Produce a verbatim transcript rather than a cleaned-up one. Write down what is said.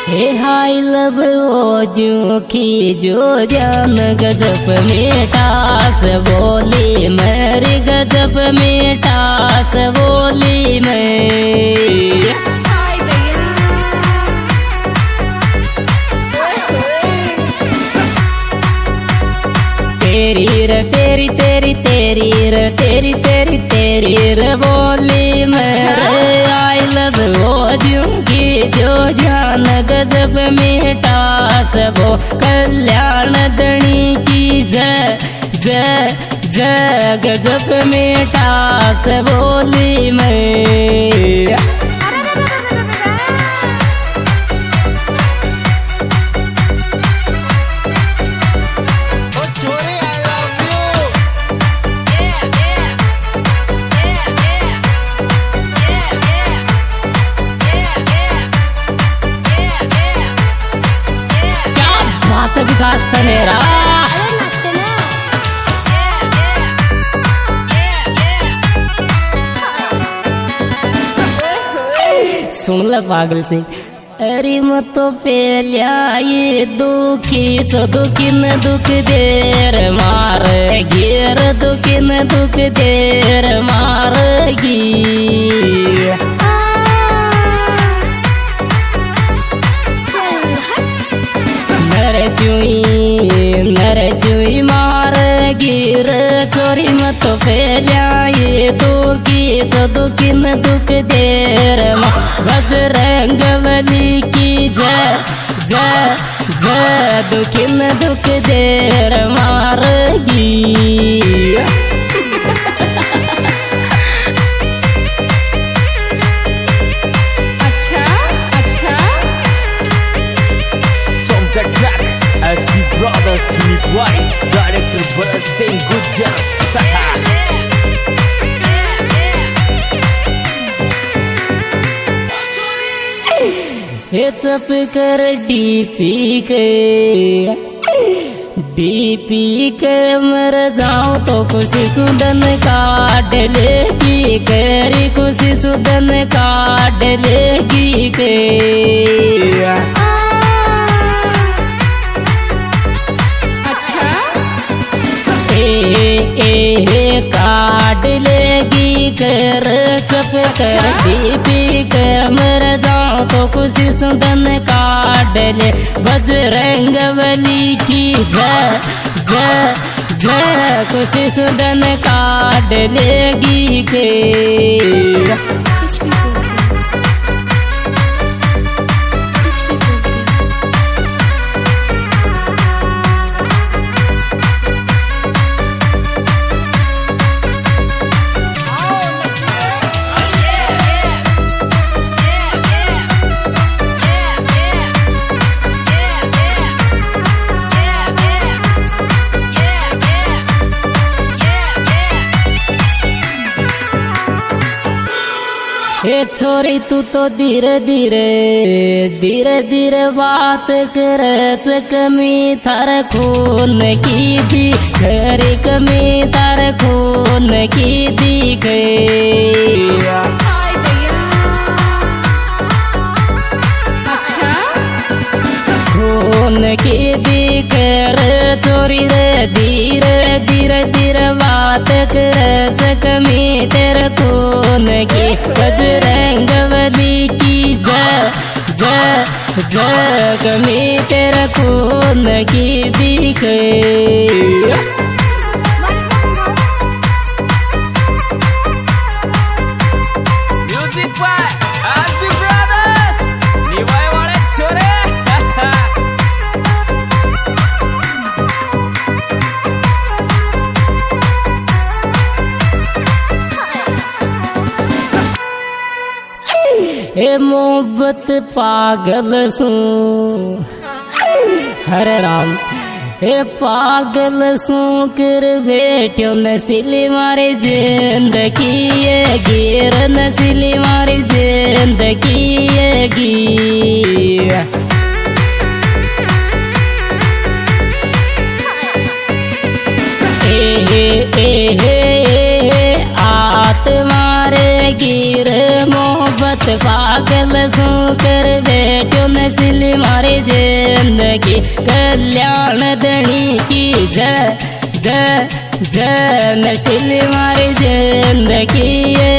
हे हाय लब ओ जो की जो जान गजब मेटास बोली मेरी गजब मेटास बोली मैं तेरी रे तेरी तेरी तेरी रे तेरी तेरी तेरी रे बोली मेरे आई लव ओ जूंगी जो जान गजब मेटास वो कल्याण दणी की जय जय जय गजब मेटास बोली मैं विकास तनेरा सुन ल पागल से अरे मत पेलिया ये दुखी तो दुखी न दुख देर मार घेर दुखी न दुख देर मारगी नर चुई मार गिर चोरी मत फैलिया ये दुखी तो दुखी न दुख देर बजरंग बली की जय जय जय दुखी न दुख देर मारगी Brothers Smith White, director Bharat Singh Gujjar Saha. हे चप कर डीपी के डीपी के मर जाऊं तो खुशी सुदन काट लेगी करी खुशी सुदन काट लेगी के ए काट लेगी कर चप कर डीपी के मर जाऊं तो खुशी सुदन काट ले बजरंग बली की जय जय जय खुशी सुदन काट लेगी के हे छोरी तू तो धीरे धीरे धीरे धीरे बात करच कमी थार खून की दी खरी कमी थार खून की दी खून की दी कर चोरी रे धीरे धीरे धीरे बात करच कमी तेरे खून की बजरंग बली की जय जय जय कमी तेरे खून की दिखे हे मोहब्बत पागल सू हरे राम हे पागल सू कर बैठो नसीली मारी जिंदगी ये गिर नसीली मारी जिंदगी ये गिर ए ए ए आत्मा रे गिर मोहब्बत पागल सू कर बैठो नसीली मारी जिंदगी कल्याण धनी की जय जय जय नसीली मारी जिंदगी ये